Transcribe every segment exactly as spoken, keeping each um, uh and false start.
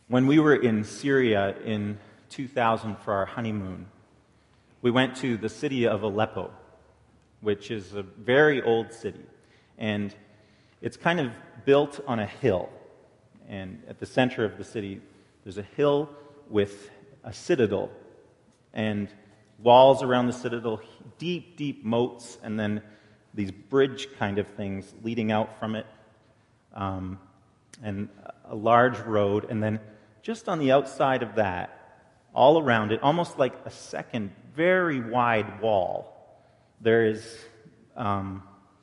When we were in Syria in two thousand for our honeymoon, we went to the city of Aleppo, which is a very old city. And it's kind of built on a hill. And at the center of the city, there's a hill with a citadel and walls around the citadel, deep, deep moats, and then these bridge kind of things leading out from it, um, and a large road. And then just on the outside of that, all around it, almost like a second very wide wall, there is um,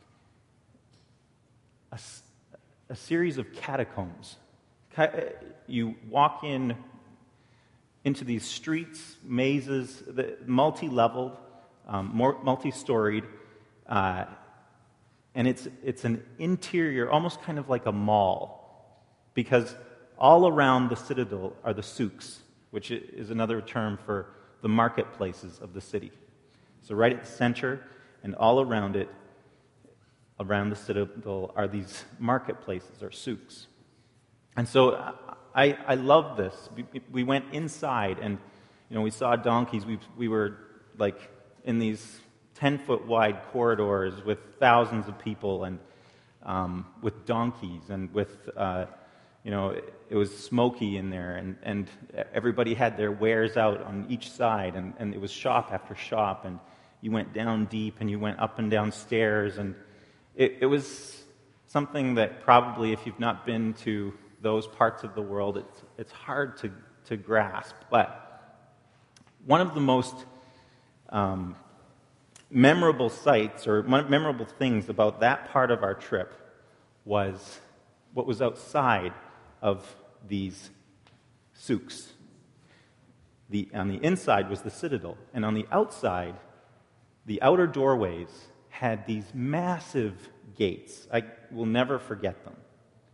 a, a series of catacombs. You walk in into these streets, mazes, multi-leveled, um, multi-storied, uh, and it's it's an interior, almost kind of like a mall, because all around the citadel are the souks, which is another term for the marketplaces of the city. So right at the center and all around it, around the citadel, are these marketplaces or souks. And so I, I love this. We went inside, and you know, we saw donkeys. We we were like in these ten-foot wide corridors with thousands of people, and um, with donkeys, and with uh, you know, it, it was smoky in there, and, and everybody had their wares out on each side, and, and it was shop after shop, and you went down deep, and you went up and down stairs, and it, it was something that probably, if you've not been to those parts of the world, it's it's hard to, to grasp. But one of the most um, memorable sights or memorable things about that part of our trip was what was outside of these souks. The, on the inside was the citadel, and on the outside, the outer doorways had these massive gates. I will never forget them.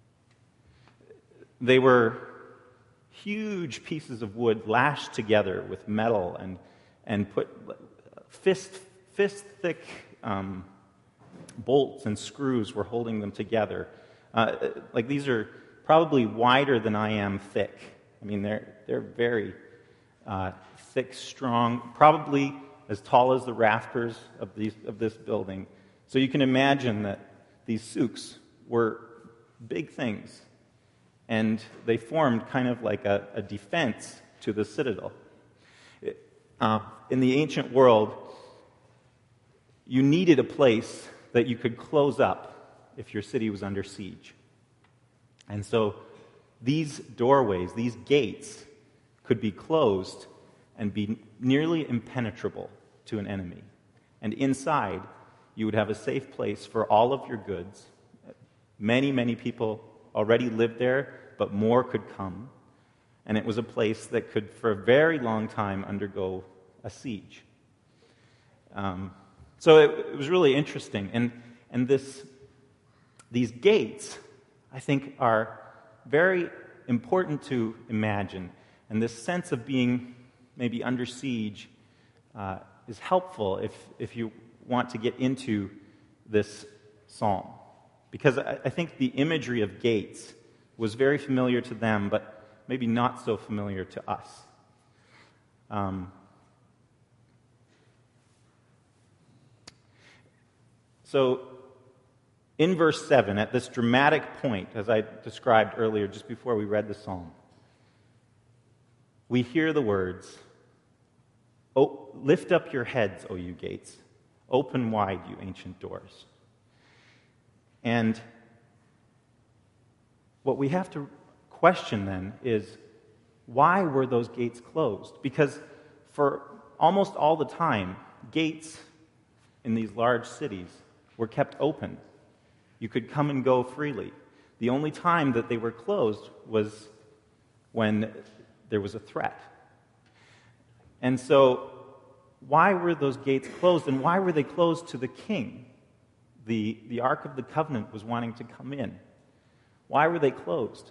They were huge pieces of wood lashed together with metal and and put fist fist thick um, bolts and screws were holding them together. Uh, like these are probably wider than I am thick. I mean, they're they're very uh, thick, strong, probably as tall as the rafters of these of this building. So you can imagine that these souks were big things. And they formed kind of like a, a defense to the citadel. Uh, in the ancient world, you needed a place that you could close up if your city was under siege. And so these doorways, these gates, could be closed and be nearly impenetrable to an enemy. And inside, you would have a safe place for all of your goods. Many, many people already lived there, but more could come. And it was a place that could, for a very long time, undergo a siege. Um, so it, it was really interesting. And and this these gates, I think, are very important to imagine. And this sense of being maybe under siege uh, is helpful if, if you want to get into this psalm. Because I, I think the imagery of gates was very familiar to them, but maybe not so familiar to us. Um, so, in verse seven, at this dramatic point, as I described earlier, just before we read the psalm, we hear the words, "Oh, lift up your heads, O you gates. Open wide, you ancient doors." And what we have to question then is, why were those gates closed? Because for almost all the time, gates in these large cities were kept open. You could come and go freely. The only time that they were closed was when there was a threat. And so, why were those gates closed, and why were they closed to the king? The, the Ark of the Covenant was wanting to come in. Why were they closed?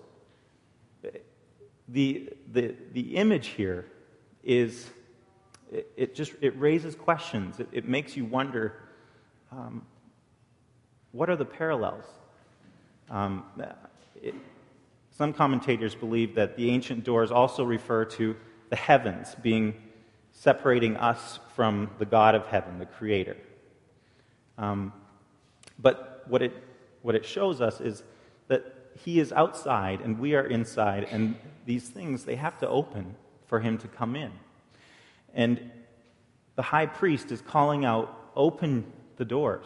The, the, the image here is, it, it just, it raises questions. It, it makes you wonder, um, what are the parallels? Um, it, Some commentators believe that the ancient doors also refer to the heavens being separating us from the God of heaven, the Creator. Um, but what it what it shows us is that He is outside and we are inside, and these things, they have to open for Him to come in. And the high priest is calling out, "Open the doors."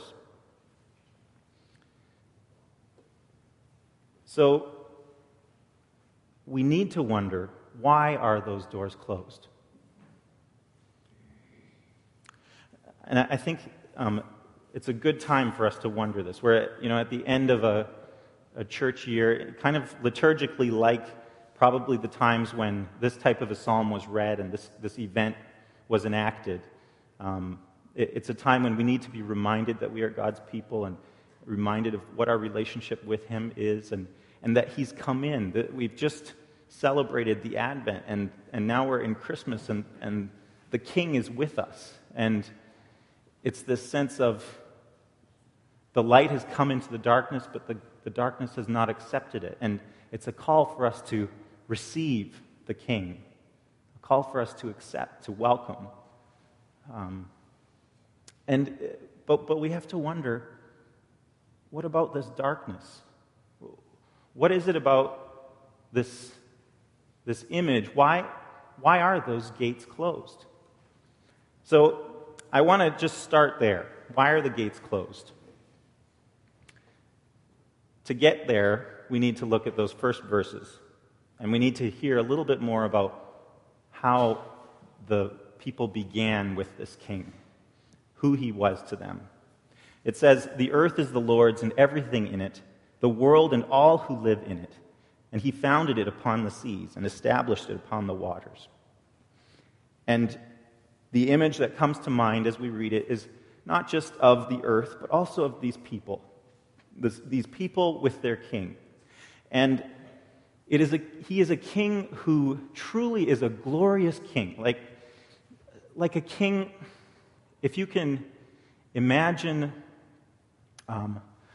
So we need to wonder, why are those doors closed? And I think um, it's a good time for us to wonder this. We're at, you know, at the end of a, a church year, kind of liturgically like probably the times when this type of a psalm was read and this, this event was enacted. Um, it, it's a time when we need to be reminded that we are God's people and reminded of what our relationship with Him is, and, and that He's come in, that we've just celebrated the Advent, and, and now we're in Christmas, and, and the King is with us. And it's this sense of the light has come into the darkness, but the, the darkness has not accepted it. And it's a call for us to receive the King, a call for us to accept, to welcome. Um, and but but we have to wonder, what about this darkness? What is it about this, this image? Why, why are those gates closed? So I want to just start there. Why are the gates closed? To get there, we need to look at those first verses. And we need to hear a little bit more about how the people began with this king, who he was to them. It says, "The earth is the Lord's and everything in it, the world and all who live in it. And he founded it upon the seas and established it upon the waters." And the image that comes to mind as we read it is not just of the earth, but also of these people. This, these people with their king. And it is a, he is a king who truly is a glorious king. Like, like a king, if you can imagine um,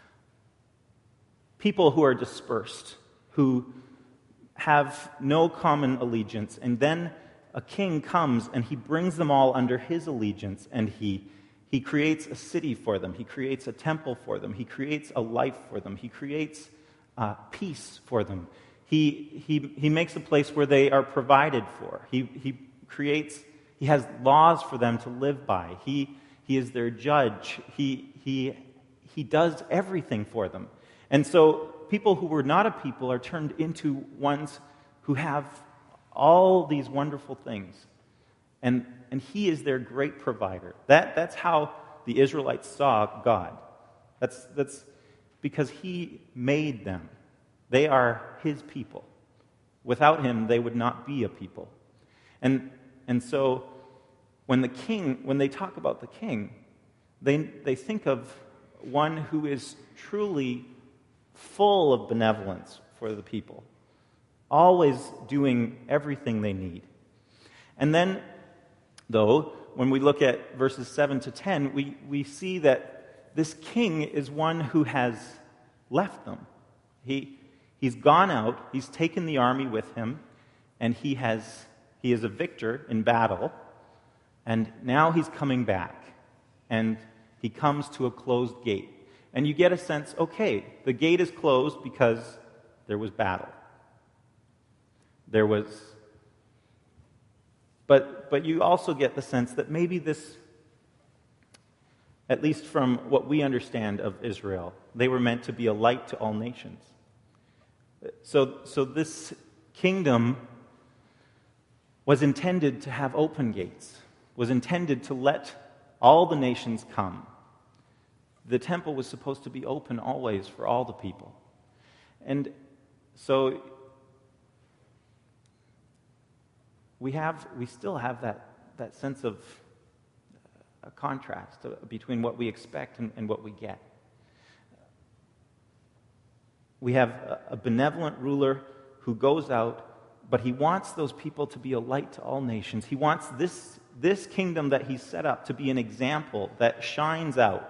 people who are dispersed, who have no common allegiance, and then a king comes and he brings them all under his allegiance, and he he creates a city for them, he creates a temple for them, he creates a life for them, he creates uh, peace for them. He he he makes a place where they are provided for. He he creates he has laws for them to live by. He he is their judge. He he he does everything for them. And so people who were not a people are turned into ones who have all these wonderful things. And, and he is their great provider. That, that's how the Israelites saw God. That's, that's because he made them. They are his people. Without him, they would not be a people. And, and so when the king, when they talk about the king, they, they think of one who is truly full of benevolence for the people, always doing everything they need. And then, though, when we look at verses seven to ten, we, we see that this king is one who has left them. He, he's gone out, he's taken the army with him, and he has he is a victor in battle, and now he's coming back, and he comes to a closed gate. And you get a sense, okay, the gate is closed because there was battle. There was... But, but you also get the sense that maybe this, at least from what we understand of Israel, they were meant to be a light to all nations. So, so this kingdom was intended to have open gates, was intended to let all the nations come. The temple was supposed to be open always for all the people. And so we have, we still have that, that sense of a contrast between what we expect and, and what we get. We have a, a benevolent ruler who goes out, but he wants those people to be a light to all nations. He wants this, this kingdom that he's set up to be an example that shines out.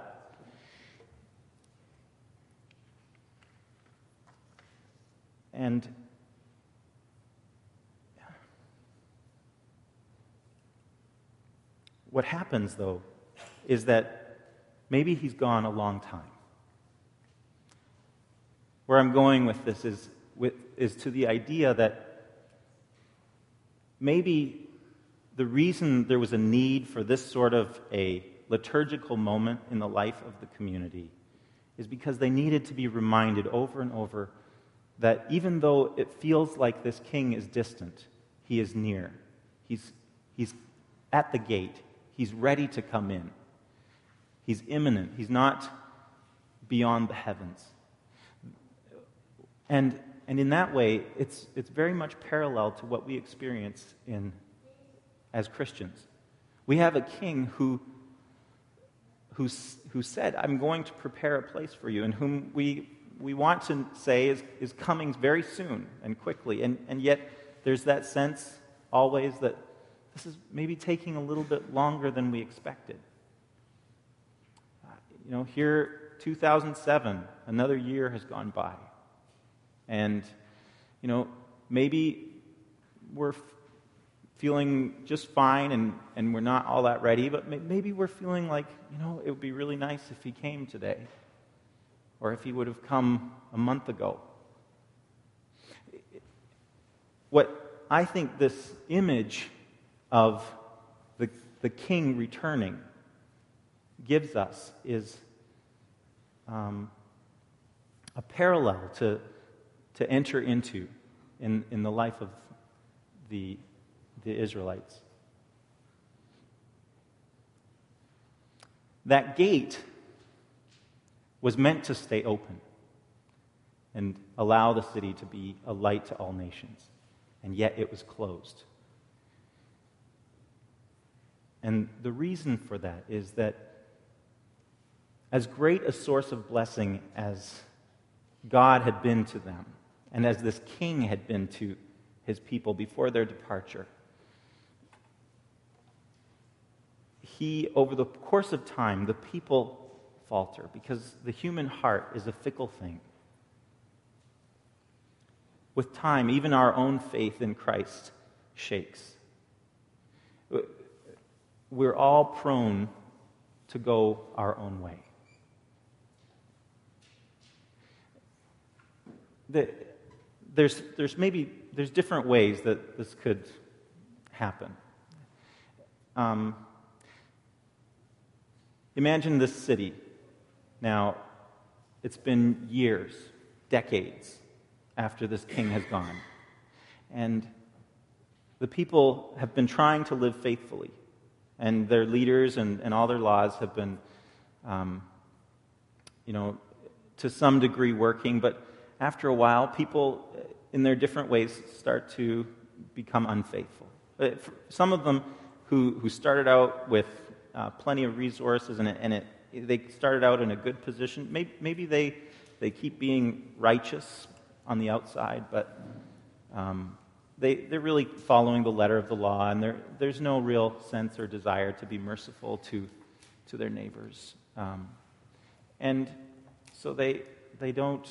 And what happens, though, is that maybe he's gone a long time. Where I'm going with this is, with, is to the idea that maybe the reason there was a need for this sort of a liturgical moment in the life of the community is because they needed to be reminded over and over that even though it feels like this king is distant, he is near. He's, he's at the gate. He's ready to come in. He's imminent. He's not beyond the heavens. And, and in that way, it's, it's very much parallel to what we experience in, as Christians. We have a king who, who, who said, I'm going to prepare a place for you, and whom we, we want to say is, is coming very soon and quickly. And, and yet there's that sense always that this is maybe taking a little bit longer than we expected. Uh, you know, here, two thousand seven, another year has gone by. And, you know, maybe we're f- feeling just fine and, and we're not all that ready, but may- maybe we're feeling like, you know, it would be really nice if he came today, or if he would have come a month ago. What I think this image of the, the king returning gives us is um, a parallel to to enter into in, in the life of the, the Israelites. That gate was meant to stay open and allow the city to be a light to all nations, and yet it was closed. And the reason for that is that as great a source of blessing as God had been to them, and as this king had been to his people before their departure, he, over the course of time, the people falter because the human heart is a fickle thing. With time, even our own faith in Christ shakes. We're all prone to go our own way. The, There's, there's maybe there's different ways that this could happen. Um, imagine this city. Now, it's been years, decades after this king has gone, and the people have been trying to live faithfully, and their leaders and, and all their laws have been, um, you know, to some degree working, but after a while, people in their different ways start to become unfaithful. Some of them who, who started out with uh, plenty of resources and, it, and it, they started out in a good position, maybe, maybe they, they keep being righteous on the outside, but um, they, they're really following the letter of the law, and there's no real sense or desire to be merciful to, to their neighbors. Um, and so they, they don't...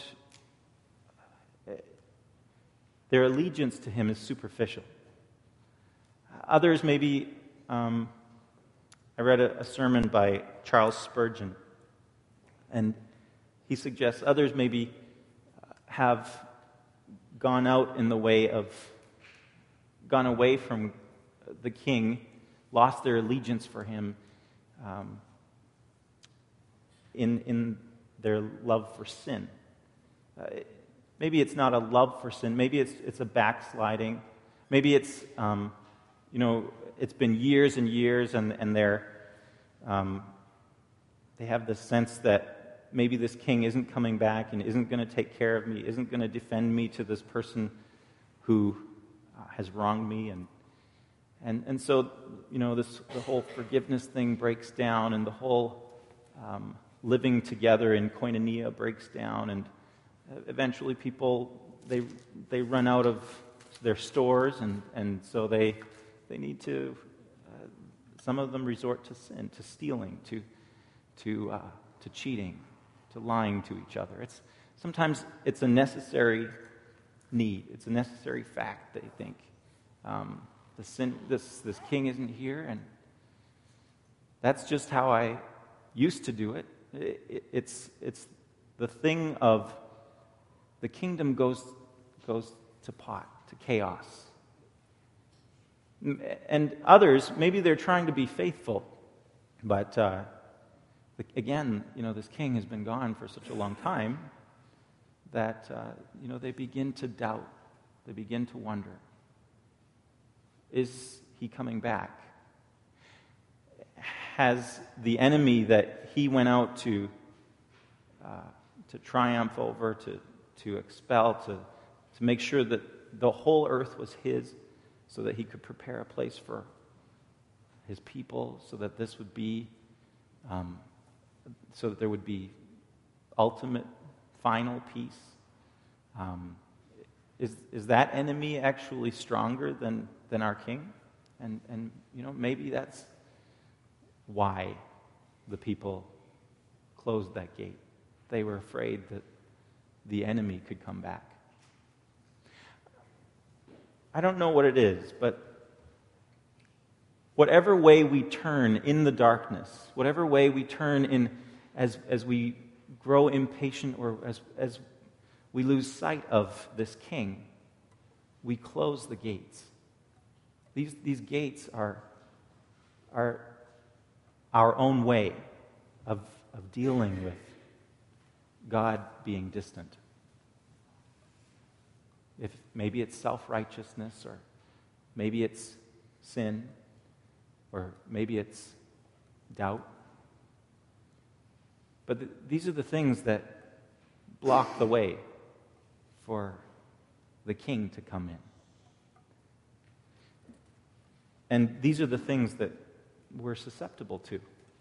Their allegiance to him is superficial. Others maybe, um, I read a, a sermon by Charles Spurgeon, and he suggests others maybe have gone out in the way of, gone away from the king, lost their allegiance for him um, in, in their love for sin. Uh, Maybe it's not a love for sin. Maybe it's it's a backsliding. Maybe it's um, you know it's been years and years, and and they're um, they have the sense that maybe this king isn't coming back and isn't going to take care of me, isn't going to defend me to this person who uh, has wronged me, and and and so you know this the whole forgiveness thing breaks down, and the whole um, living together in koinonia breaks down, and eventually people, they they run out of their stores, and, and so they they need to, uh, some of them resort to sin, to stealing, to to uh, to cheating, to lying to each other. It's sometimes it's a necessary need. It's a necessary fact, they think. Um, the sin, this this king isn't here, and That's just how I used to do it. It's, it's the thing of the kingdom goes, goes to pot, to chaos. And others, maybe they're trying to be faithful, but uh, again, you know, this king has been gone for such a long time that, uh, you know, they begin to doubt. They begin to wonder, is he coming back? Has the enemy that he went out to uh, to triumph over, to, to expel, to, to make sure that the whole earth was his, so that he could prepare a place for his people, so that this would be, um, so that there would be ultimate, final peace. Um, is is that enemy actually stronger than, than our king? And and you know, maybe that's why the people closed that gate. They were afraid that the enemy could come back. I don't know what it is, but whatever way we turn in the darkness, whatever way we turn in as, as we grow impatient or as, as we lose sight of this king, we close the gates. These, these gates are, are our own way of, of dealing with God being distant. If maybe it's self-righteousness, or maybe it's sin, or maybe it's doubt. But th- these are the things that block the way for the king to come in. And these are the things that we're susceptible to.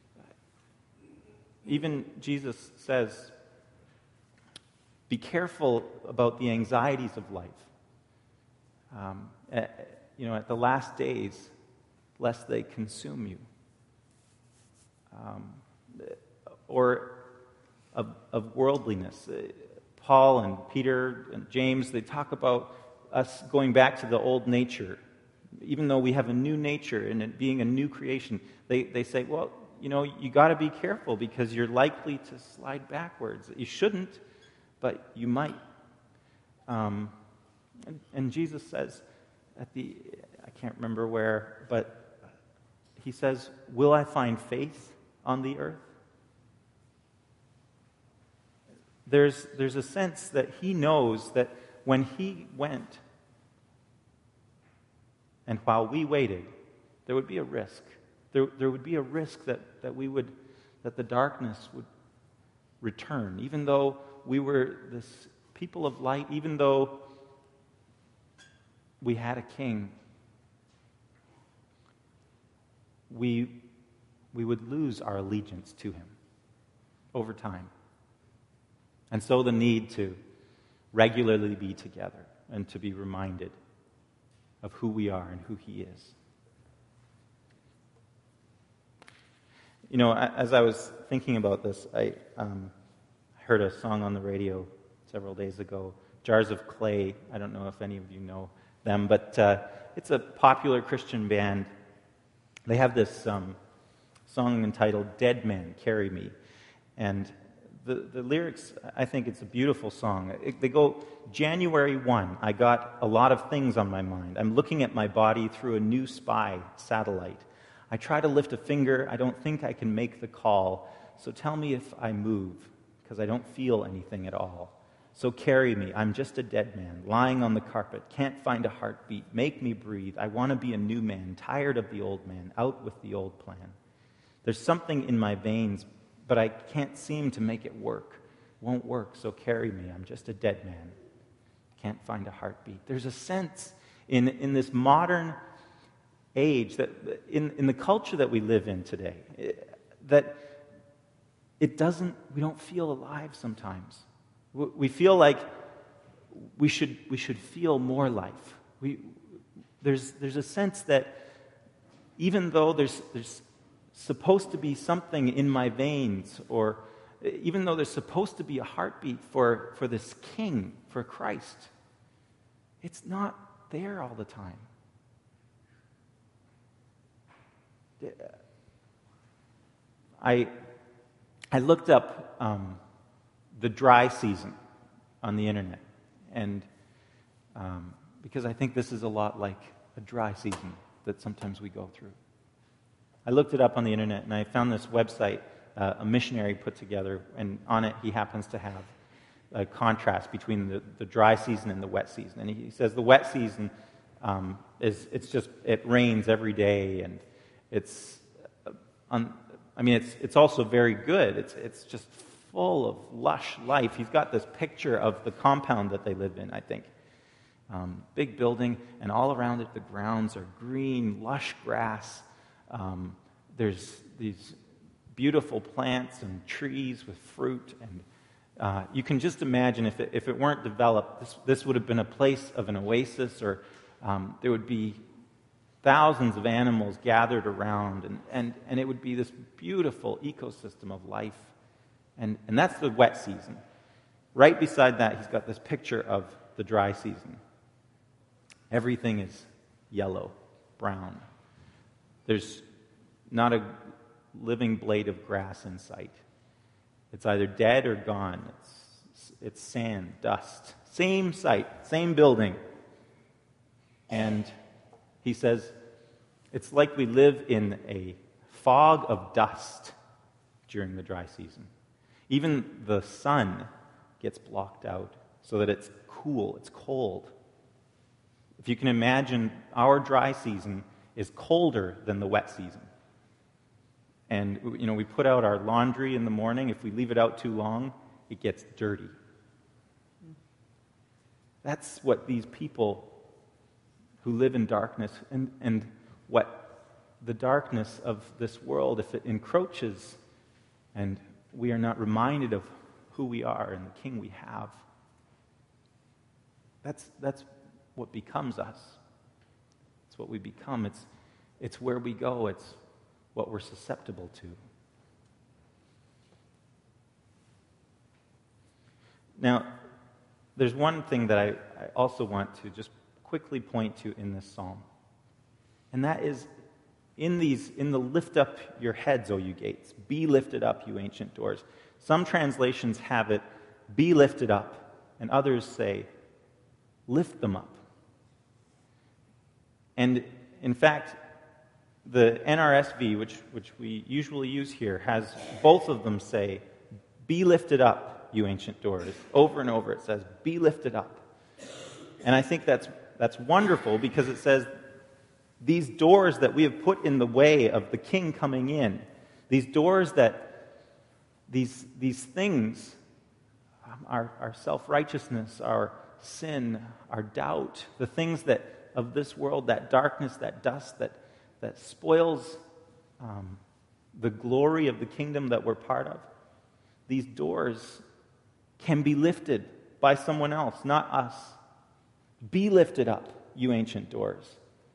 Even Jesus says, be careful about the anxieties of life. Um, at, you know, at the last days, lest they consume you. Um, or of, of worldliness. Paul and Peter and James, they talk about us going back to the old nature. Even though we have a new nature and it being a new creation, they, they say, well, you know, you got to be careful because you're likely to slide backwards. You shouldn't, but you might. Um, and, and Jesus says at the, I can't remember where, but he says, will I find faith on the earth? There's, there's a sense that he knows that when he went, and while we waited, there would be a risk. There, there would be a risk that, that we would, that the darkness would return, even though we were this people of light, even though we had a king. We, we would lose our allegiance to him over time. And so the need to regularly be together and to be reminded of who we are and who he is. You know, as I was thinking about this, I um, heard a song on the radio several days ago, Jars of Clay. I don't know if any of you know them, but uh, it's a popular Christian band. They have this um, song entitled Dead Man, Carry Me. And the, the lyrics, I think it's a beautiful song. It, they go, January first, I got a lot of things on my mind. I'm looking at my body through a new spy satellite. I try to lift a finger. I don't think I can make the call. So tell me if I move, because I don't feel anything at all. So carry me. I'm just a dead man, lying on the carpet. Can't find a heartbeat. Make me breathe. I want to be a new man, tired of the old man, out with the old plan. There's something in my veins, but I can't seem to make it work. Won't work, so carry me. I'm just a dead man. Can't find a heartbeat. There's a sense in, in this modern age, that in, in the culture that we live in today, that it doesn't, we don't feel alive sometimes. We feel like we should we should feel more life. We, there's there's a sense that even though there's there's supposed to be something in my veins, or even though there's supposed to be a heartbeat for, for this king, for Christ, it's not there all the time. I, I looked up um, the dry season on the internet, and um, because I think this is a lot like a dry season that sometimes we go through. I looked it up on the internet, and I found this website uh, a missionary put together, and on it he happens to have a contrast between the, the dry season and the wet season. And he says the wet season um, is, it's just, it rains every day, and it's, uh, un, I mean, it's it's also very good. It's it's just full of lush life. He's got this picture of the compound that they live in, I think. Um, big building, and all around it the grounds are green, lush grass. Um, there's these beautiful plants and trees with fruit, and uh, you can just imagine if it, if it weren't developed, this, this would have been a place of an oasis, or um, there would be thousands of animals gathered around, and, and, and it would be this beautiful ecosystem of life. And, and that's the wet season. Right beside that, he's got this picture of the dry season. Everything is yellow, brown. There's not a living blade of grass in sight. It's either dead or gone. It's, it's sand, dust. Same site, same building. And he says, it's like we live in a fog of dust during the dry season. Even the sun gets blocked out so that it's cool, it's cold. If you can imagine, our dry season is colder than the wet season. And, you know, we put out our laundry in the morning. If we leave it out too long, it gets dirty. That's what these people who live in darkness, and, and what the darkness of this world, if it encroaches and we are not reminded of who we are and the King we have, that's that's what becomes us. It's what we become. It's it's where we go. It's what we're susceptible to. Now, there's one thing that I, I also want to just quickly point to in this psalm, and that is in these in the lift up your heads, O you gates, be lifted up, you ancient doors. Some translations have it, be lifted up, and others say, lift them up. And in fact, the N R S V, which which we usually use here, has both of them say, be lifted up, you ancient doors. Over and over it says, be lifted up. And I think that's that's wonderful, because it says these doors that we have put in the way of the King coming in, these doors that, these, these things, um, our, our self-righteousness, our sin, our doubt, the things that of this world, that darkness, that dust that, that spoils um, the glory of the kingdom that we're part of, these doors can be lifted by someone else, not us. Be lifted up, you ancient doors.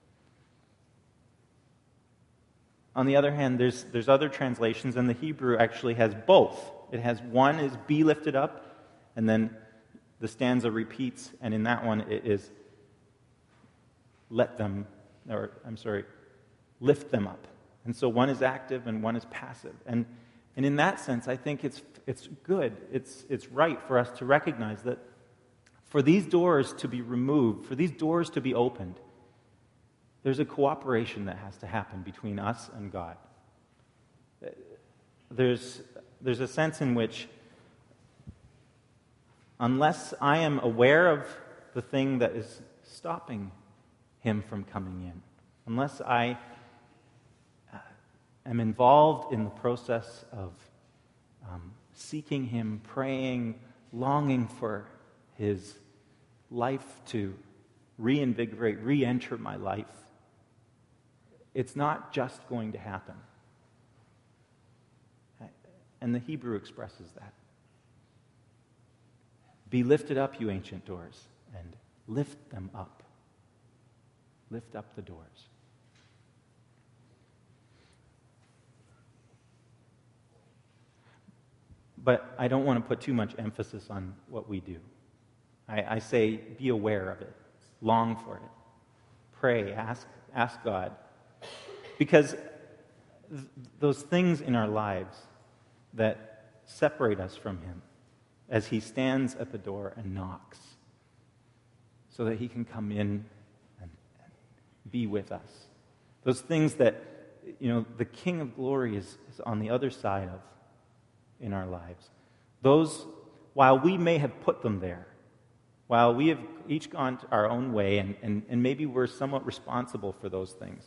On the other hand, there's there's other translations, and the Hebrew actually has both. It has one is be lifted up, and then the stanza repeats, and in that one it is let them, or I'm sorry, lift them up. And so one is active and one is passive. And and in that sense, I think it's it's good, it's it's right for us to recognize that for these doors to be removed, for these doors to be opened, there's a cooperation that has to happen between us and God. There's, there's a sense in which, unless I am aware of the thing that is stopping him from coming in, unless I uh, am involved in the process of um, seeking him, praying, longing for his life to reinvigorate, re-enter my life, it's not just going to happen. And the Hebrew expresses that. Be lifted up, you ancient doors, and lift them up. Lift up the doors. But I don't want to put too much emphasis on what we do. I, I say, be aware of it. Long for it. Pray. Ask, ask God. Because th- those things in our lives that separate us from him as he stands at the door and knocks so that he can come in and, and be with us. Those things that, you know, the King of Glory is, is on the other side of in our lives. Those, while we may have put them there, while we have each gone our own way, and, and, and maybe we're somewhat responsible for those things,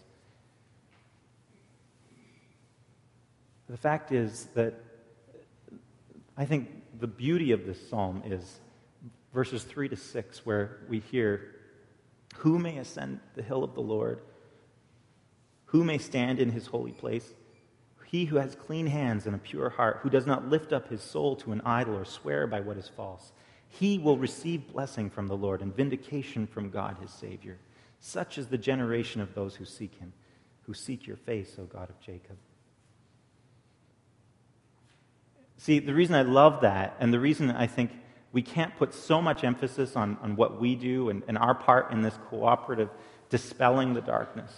the fact is that I think the beauty of this psalm is verses three to six, where we hear, "Who may ascend the hill of the Lord? Who may stand in his holy place? He who has clean hands and a pure heart, who does not lift up his soul to an idol or swear by what is false. He will receive blessing from the Lord and vindication from God his Savior. Such is the generation of those who seek him, who seek your face, O God of Jacob." See, the reason I love that, and the reason I think we can't put so much emphasis on, on what we do and, and our part in this cooperative dispelling the darkness,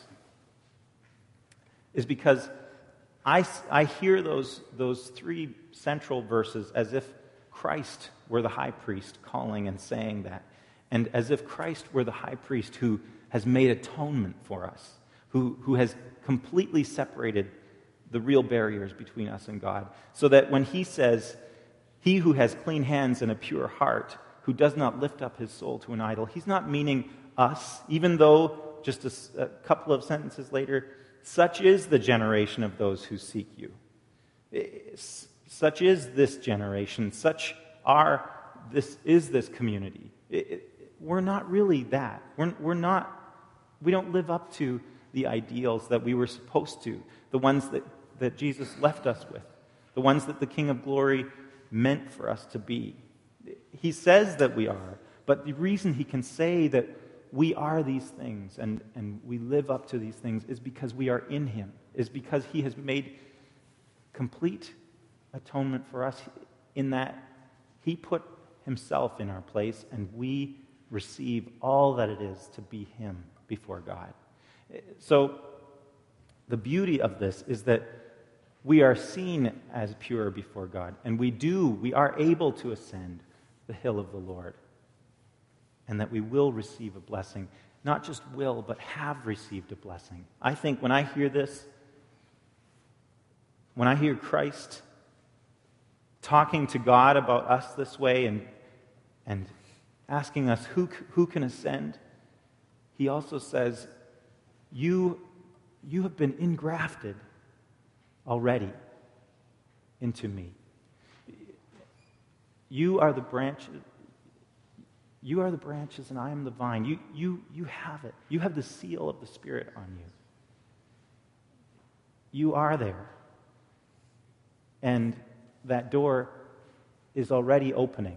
is because I, I hear those, those three central verses as if Christ were the high priest calling and saying that, and as if Christ were the high priest who has made atonement for us, who, who has completely separated the real barriers between us and God, so that when he says, "He who has clean hands and a pure heart, who does not lift up his soul to an idol," he's not meaning us, even though just a, a couple of sentences later, "Such is the generation of those who seek you." It's, such is this generation. Such are this is this community. It, it, we're not really that. We're, we're not. We don't live up to the ideals that we were supposed to. The ones that, that Jesus left us with. The ones that the King of Glory meant for us to be. He says that we are, but the reason he can say that we are these things and, and we live up to these things is because we are in him, is because he has made complete atonement for us in that he put himself in our place and we receive all that it is to be him before God. So the beauty of this is that we are seen as pure before God, and we do, we are able to ascend the hill of the Lord, and that we will receive a blessing. Not just will, but have received a blessing. I think when I hear this, when I hear Christ talking to God about us this way and, and asking us who, who can ascend, he also says, you, you have been engrafted already into me. You are the branches. You are the branches and I am the vine. You, you, you have it. You have the seal of the Spirit on you. You are there. And that door is already opening.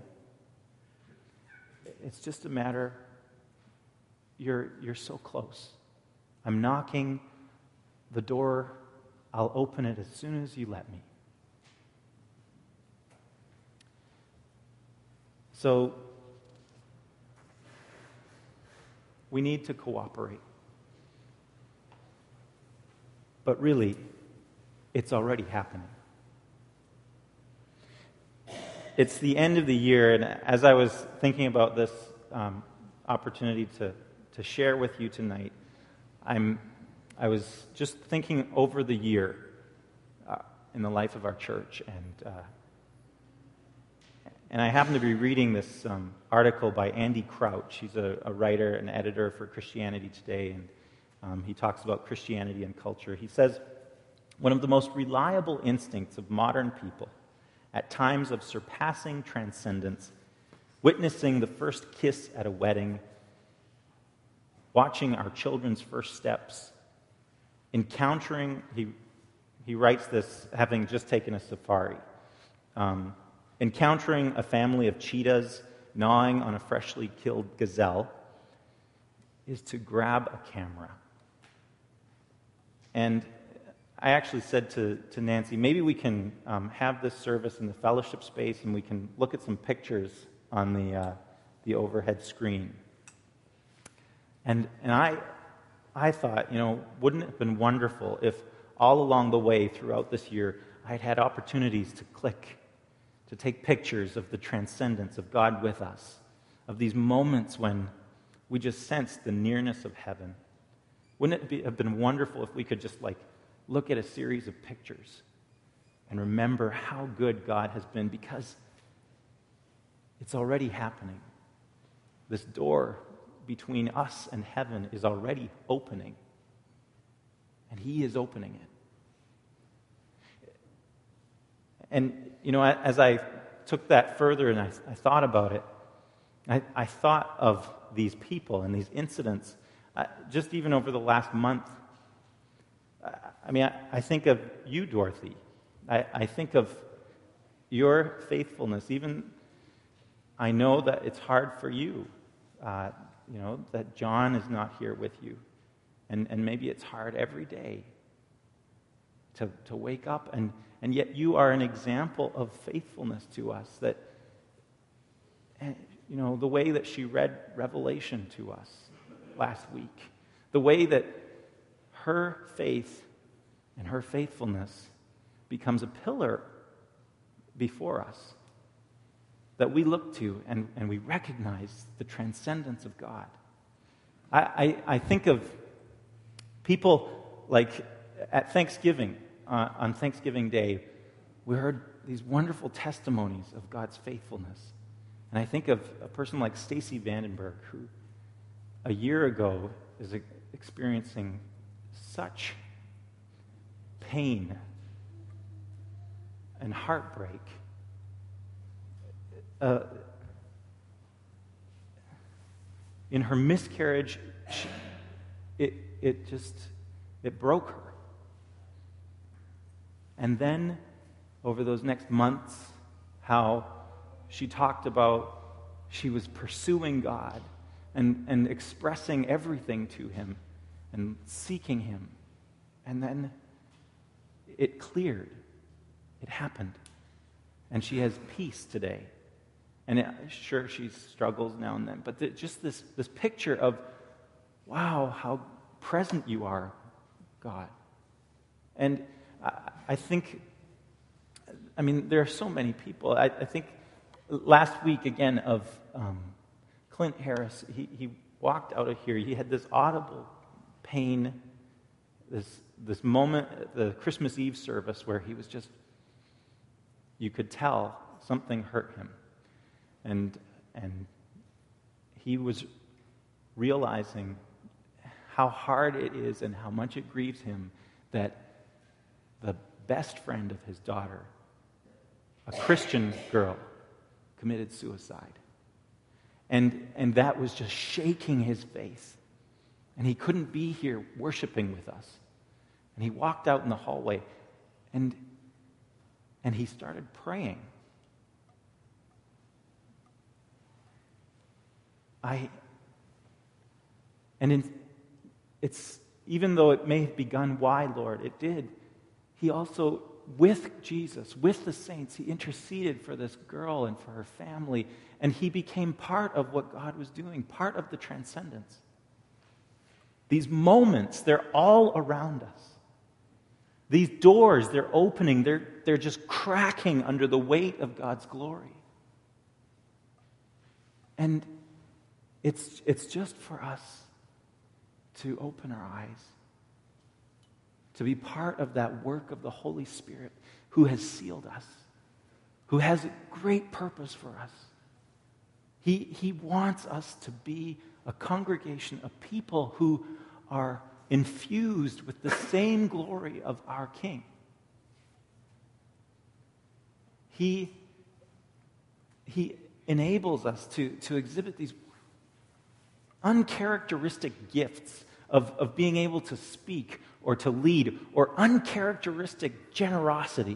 It's just a matter, you're, you're so close. I'm knocking the door. I'll open it as soon as you let me. So, we need to cooperate. But really, it's already happening. It's the end of the year, and as I was thinking about this um, opportunity to, to share with you tonight, I'm, I was just thinking over the year uh, in the life of our church, and uh, and I happened to be reading this um, article by Andy Crouch. He's a, a writer and editor for Christianity Today, and um, he talks about Christianity and culture. He says, one of the most reliable instincts of modern people, at times of surpassing transcendence, witnessing the first kiss at a wedding, watching our children's first steps, encountering, he, he writes this having just taken a safari, um, encountering a family of cheetahs gnawing on a freshly killed gazelle, is to grab a camera. And I actually said to, to Nancy, maybe we can um, have this service in the fellowship space and we can look at some pictures on the uh, the overhead screen. And and I I thought, you know, wouldn't it have been wonderful if all along the way throughout this year, I had had opportunities to click, to take pictures of the transcendence of God with us, of these moments when we just sensed the nearness of heaven. Wouldn't it be, have been wonderful if we could just like look at a series of pictures and remember how good God has been, because it's already happening. This door between us and heaven is already opening, and He is opening it. And, you know, as I took that further and I, I thought about it, I, I thought of these people and these incidents, uh, just even over the last month. I, I mean, I, I think of you, Dorothy. I, I think of your faithfulness. Even I know that it's hard for you, uh, you know, that John is not here with you. And, and maybe it's hard every day to, to wake up, and, and yet you are an example of faithfulness to us. That, you know, the way that she read Revelation to us last week, the way that her faith and her faithfulness becomes a pillar before us that we look to, and, and we recognize the transcendence of God. I, I, I think of people like at Thanksgiving, uh, on Thanksgiving Day, we heard these wonderful testimonies of God's faithfulness. And I think of a person like Stacy Vandenberg, who a year ago is experiencing such pain and heartbreak. Uh, in her miscarriage, she, it it just it broke her. And then, over those next months, how she talked about she was pursuing God and, and expressing everything to Him and seeking Him. And then it cleared. It happened. And she has peace today. And it, sure, she struggles now and then. But the, just this, this picture of, wow, how present you are, God. And I, I think, I mean, there are so many people. I, I think last week, again, of um, Clint Harris, he, he walked out of here. He had this audible pain, this this moment, the Christmas Eve service, where he was just, you could tell something hurt him. And and he was realizing how hard it is and how much it grieves him that the best friend of his daughter, a Christian girl, committed suicide. And and that was just shaking his faith. And he couldn't be here worshiping with us. And he walked out in the hallway and and he started praying. I and in, it's even though it may have begun, why, Lord, it did. He also, with Jesus, with the saints, he interceded for this girl and for her family, and he became part of what God was doing, part of the transcendence. These moments, they're all around us. These doors, they're opening, they're, they're just cracking under the weight of God's glory. And it's, it's just for us to open our eyes, to be part of that work of the Holy Spirit who has sealed us, who has a great purpose for us. He, he wants us to be a congregation of people who are infused with the same glory of our King. He, he enables us to, to exhibit these uncharacteristic gifts of, of being able to speak or to lead, or uncharacteristic generosity.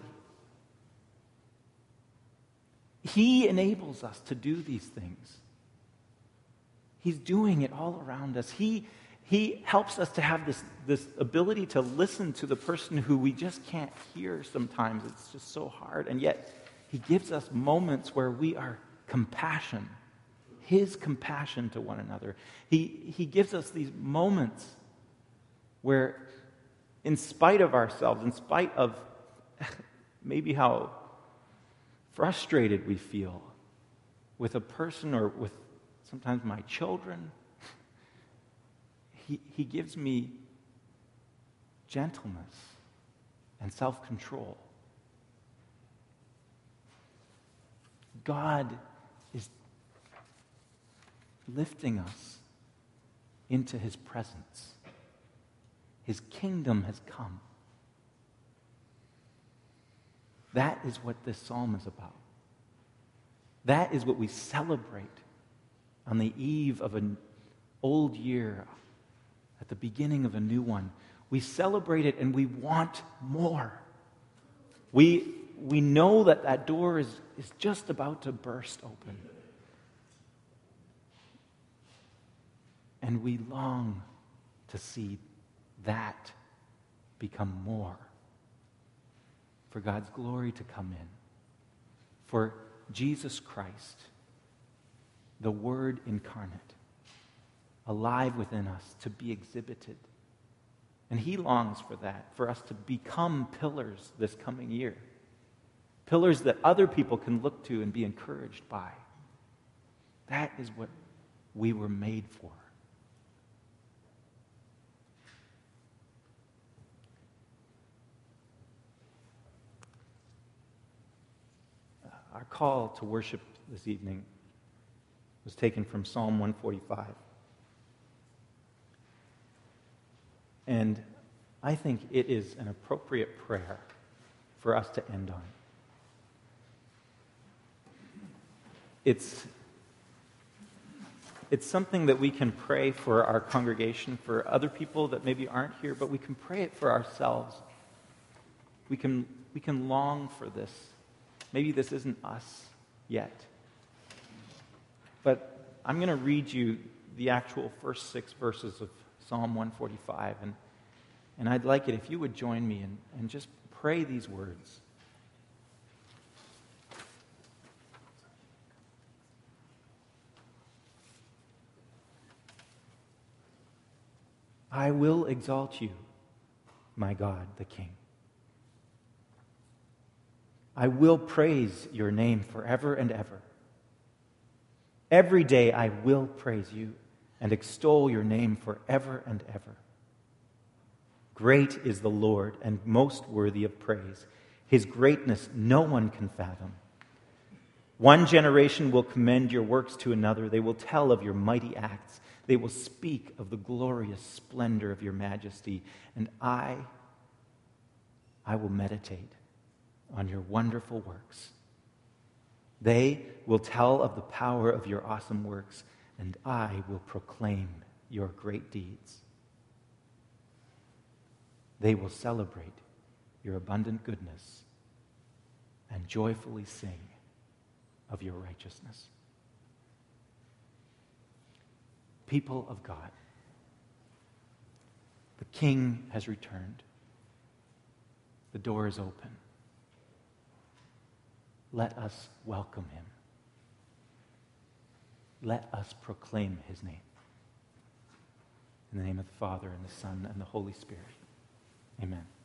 He enables us to do these things. He's doing it all around us. He, he helps us to have this, this ability to listen to the person who we just can't hear sometimes. It's just so hard. And yet, he gives us moments where we are compassion. His compassion to one another. He, he gives us these moments where in spite of ourselves, in spite of maybe how frustrated we feel with a person or with sometimes my children, he, he gives me gentleness and self-control. God is lifting us into his presence. His kingdom has come. That is what this psalm is about. That is what we celebrate on the eve of an old year, at the beginning of a new one. We celebrate it and we want more. We, we know that that door is, is just about to burst open. And we long to see that become more. For God's glory to come in. For Jesus Christ, the Word incarnate, alive within us, to be exhibited. And he longs for that, for us to become pillars this coming year. Pillars that other people can look to and be encouraged by. That is what we were made for. Our call to worship this evening was taken from Psalm one forty-five. And I think it is an appropriate prayer for us to end on. It's, it's something that we can pray for our congregation, for other people that maybe aren't here, but we can pray it for ourselves. We can, we can long for this. Maybe this isn't us yet. But I'm going to read you the actual first six verses of Psalm one forty-five. And, and I'd like it if you would join me and, and just pray these words. I will exalt you, my God, the King. I will praise your name forever and ever. Every day I will praise you and extol your name forever and ever. Great is the Lord and most worthy of praise. His greatness no one can fathom. One generation will commend your works to another. They will tell of your mighty acts. They will speak of the glorious splendor of your majesty. And I, I will meditate on your wonderful works. They will tell of the power of your awesome works, and I will proclaim your great deeds. They will celebrate your abundant goodness and joyfully sing of your righteousness. People of God, the King has returned. The door is open. Let us welcome him. Let us proclaim his name. In the name of the Father, and the Son, and the Holy Spirit. Amen.